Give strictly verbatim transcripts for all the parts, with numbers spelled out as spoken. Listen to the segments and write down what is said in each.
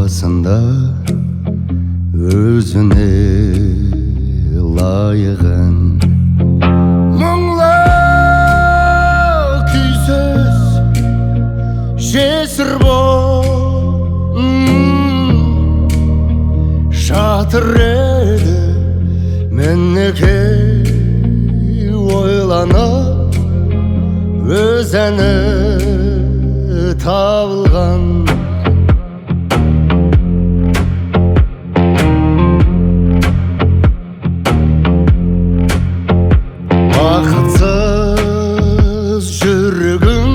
басында өзіне лайығын мұңлы күйсіз жесір бол жатыр еді мінекей ойланып өз әні табылған бақытсыз жүрегім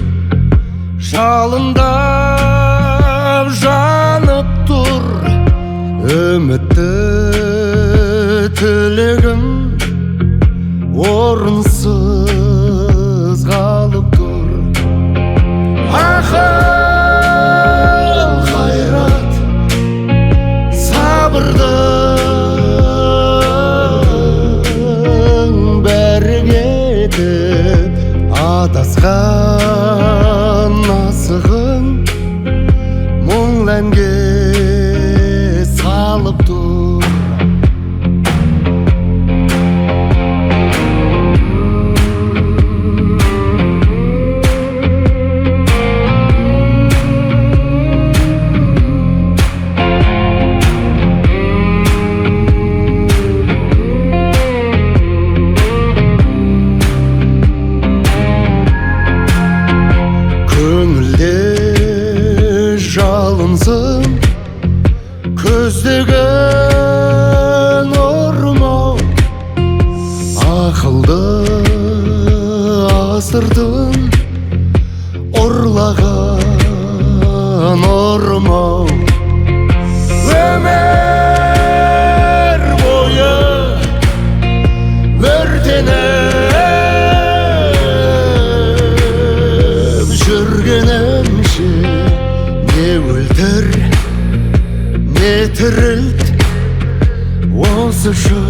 жалындап жанып тұр үмітті тілегім орынсыз қалып тұр ақыл қайрат сабырдың бәрі кетіп адасқан асығын мұңлы әнге салып тұр көңілде жалынсын көздегі нұрмау ақылды асырдың ұрлаған ұрмау өмір бойы өртеніп жүргенімше не өлтір не тірілт осы